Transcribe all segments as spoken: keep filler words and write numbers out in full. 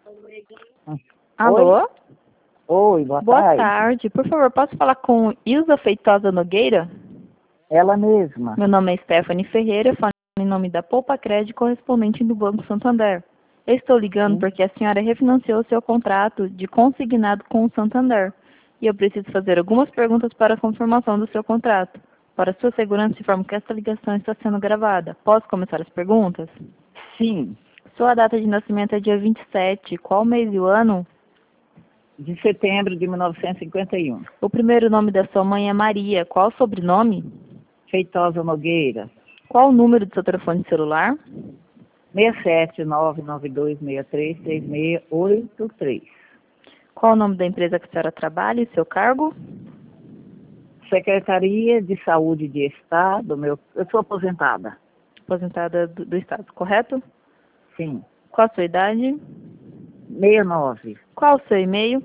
Alô? Oi, boa, Boa tarde. tarde. Por favor, posso falar com Ilza Feitosa Nogueira? Ela mesma. Meu nome é Stephanie Ferreira, eu falo em nome da Poupa Crédito correspondente do Banco Santander. Eu estou ligando Sim. porque a senhora refinanciou seu contrato de consignado com o Santander. E eu preciso fazer algumas perguntas para a confirmação do seu contrato. Para sua segurança, informo que esta ligação está sendo gravada. Posso começar as perguntas? Sim, Sua data de nascimento é dia vinte e sete. Qual mês e o ano? de setembro de mil novecentos e cinquenta e um. O primeiro nome da sua mãe é Maria. Qual o sobrenome? Feitosa Nogueira. Qual o número do seu telefone celular? seis sete nove nove dois seis três seis seis oito três. Qual o nome da empresa que a senhora trabalha e seu cargo? Secretaria de Saúde de Estado. Meu, eu sou aposentada. Aposentada do, do Estado, correto? Sim. Qual a sua idade? sessenta e nove. Qual o seu e-mail?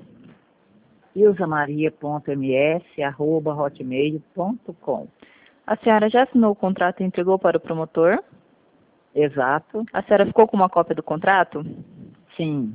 ilzamaria ponto m s arroba hotmail ponto com. A senhora já assinou o contrato e entregou para o promotor? Exato. A senhora ficou com uma cópia do contrato? Sim.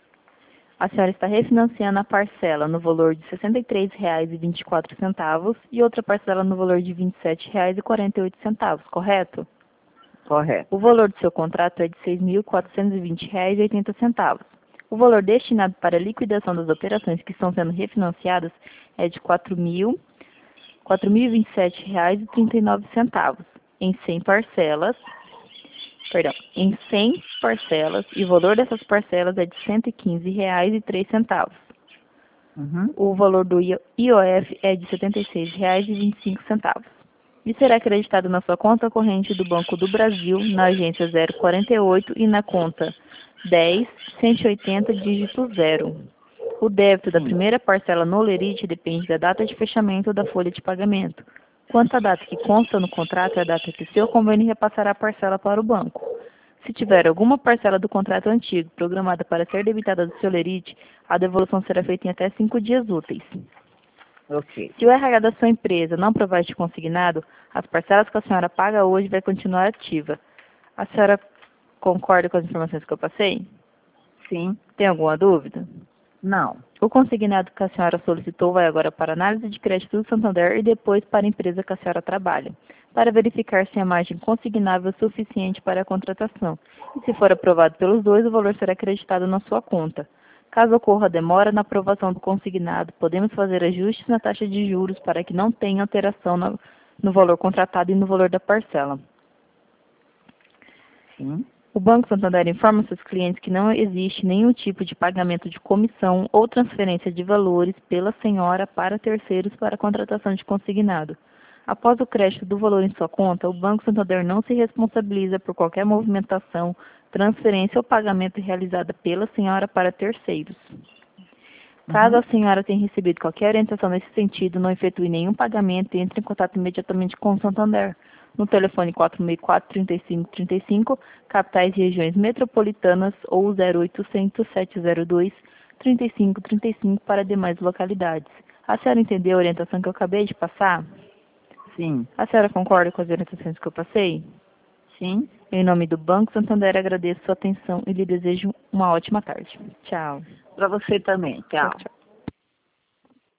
A senhora está refinanciando a parcela no valor de sessenta e três reais e vinte e quatro centavos e outra parcela no valor de vinte e sete reais e quarenta e oito centavos, correto? Correto. O valor do seu contrato é de seis mil quatrocentos e vinte reais e oitenta centavos. O valor destinado para a liquidação das operações que estão sendo refinanciadas é de quatro mil e vinte e sete reais e trinta e nove centavos, em cem parcelas, perdão, em cem parcelas, e o valor dessas parcelas é de cento e quinze reais e três centavos. Uhum. O valor do I O F é de setenta e seis reais e vinte e cinco centavos. E será acreditado na sua conta corrente do Banco do Brasil, na agência zero quarenta e oito e na conta dez, cento e oitenta, dígito zero. O débito da Sim. primeira parcela no lerite depende da data de fechamento da folha de pagamento. Quanto à data que consta no contrato, é a data que o seu convênio repassará a parcela para o banco. Se tiver alguma parcela do contrato antigo programada para ser debitada do seu lerite, a devolução será feita em até cinco dias úteis. Ok. Se o R H da sua empresa não provar este consignado, as parcelas que a senhora paga hoje vai continuar ativa. A senhora concorda com as informações que eu passei? Sim. Tem alguma dúvida? Não. O consignado que a senhora solicitou vai agora para a análise de crédito do Santander e depois para a empresa que a senhora trabalha, para verificar se a margem consignável é suficiente para a contratação. E se for aprovado pelos dois, o valor será acreditado na sua conta. Caso ocorra demora na aprovação do consignado, podemos fazer ajustes na taxa de juros para que não tenha alteração no, no valor contratado e no valor da parcela. Sim. O Banco Santander informa seus clientes que não existe nenhum tipo de pagamento de comissão ou transferência de valores pela senhora para terceiros para a contratação de consignado. Após o crédito do valor em sua conta, o Banco Santander não se responsabiliza por qualquer movimentação, transferência ou pagamento realizada pela senhora para terceiros. Caso Uhum. a senhora tenha recebido qualquer orientação nesse sentido, não efetue nenhum pagamento e entre em contato imediatamente com o Santander. No telefone quatro seis quatro, trinta e cinco, trinta e cinco, capitais e regiões metropolitanas, ou zero oitocentos, sete zero dois, trinta e cinco, trinta e cinco para demais localidades. A senhora entendeu a orientação que eu acabei de passar? Sim. A senhora concorda com as orientações que eu passei? Sim. Em nome do Banco Santander, agradeço sua atenção e lhe desejo uma ótima tarde. Tchau. Para você também. Tchau, Tchau. tchau.